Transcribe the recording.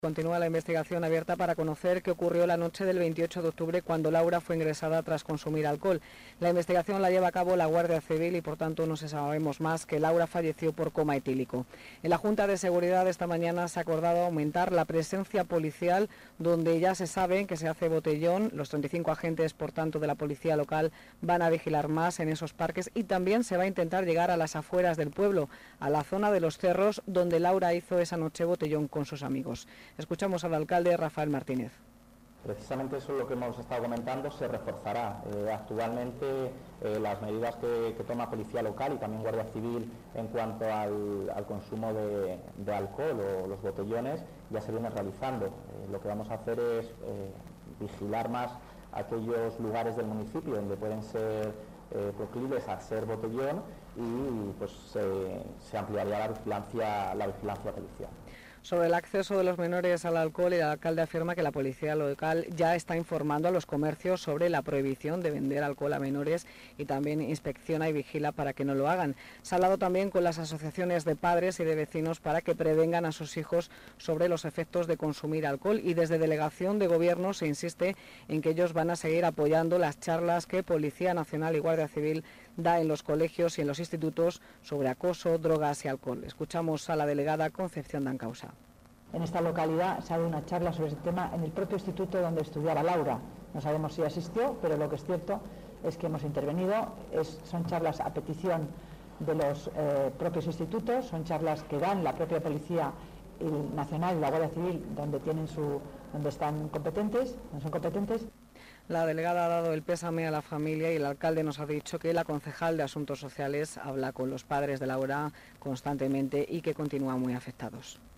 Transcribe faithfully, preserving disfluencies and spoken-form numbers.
Continúa la investigación abierta para conocer qué ocurrió la noche del veintiocho de octubre cuando Laura fue ingresada tras consumir alcohol. La investigación la lleva a cabo la Guardia Civil y por tanto no se sabemos más que Laura falleció por coma etílico. En la Junta de Seguridad esta mañana se ha acordado aumentar la presencia policial donde ya se sabe que se hace botellón. Los treinta y cinco agentes, por tanto, de la policía local van a vigilar más en esos parques y también se va a intentar llegar a las afueras del pueblo, a la zona de los cerros donde Laura hizo esa noche botellón con sus amigos. Escuchamos al alcalde Rafael Martínez. Precisamente eso es lo que hemos estado comentando, se reforzará. Eh, actualmente eh, las medidas que, que toma Policía Local y también Guardia Civil en cuanto al, al consumo de, de alcohol o los botellones ya se vienen realizando. Eh, lo que vamos a hacer es eh, vigilar más aquellos lugares del municipio donde pueden ser eh, proclives a ser botellón y pues se, se ampliaría la vigilancia, la vigilancia policial. Sobre el acceso de los menores al alcohol, el alcalde afirma que la policía local ya está informando a los comercios sobre la prohibición de vender alcohol a menores y también inspecciona y vigila para que no lo hagan. Se ha hablado también con las asociaciones de padres y de vecinos para que prevengan a sus hijos sobre los efectos de consumir alcohol y desde Delegación de Gobierno se insiste en que ellos van a seguir apoyando las charlas que Policía Nacional y Guardia Civil da en los colegios y en los institutos sobre acoso, drogas y alcohol. Escuchamos a la delegada Concepción Dancausa. En esta localidad se ha dado una charla sobre este tema en el propio instituto donde estudiaba Laura. No sabemos si asistió, pero lo que es cierto es que hemos intervenido. Es, son charlas a petición de los eh, propios institutos, son charlas que dan la propia Policía Nacional y la Guardia Civil donde, tienen su, donde están competentes, donde son competentes. La delegada ha dado el pésame a la familia y el alcalde nos ha dicho que la concejal de Asuntos Sociales habla con los padres de Laura constantemente y que continúan muy afectados.